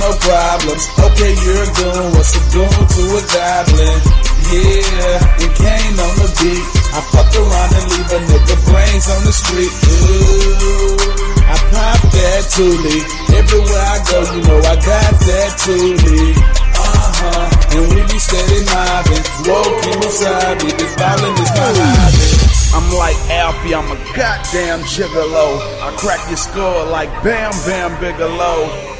no problems. Okay, you're a goon, what's a goon to a goblin? Yeah, and Kane on the beat. I fuck around and leave a nigga brains on the street. Ooh, I pop that toolie. Everywhere I go, you know I got that toolie. And we be steady mobbing. Woke in wasabi, the ballin' is my hobby. I'm like Alfie, I'm a goddamn gigolo. I crack your skull like Bam Bam Bigelow.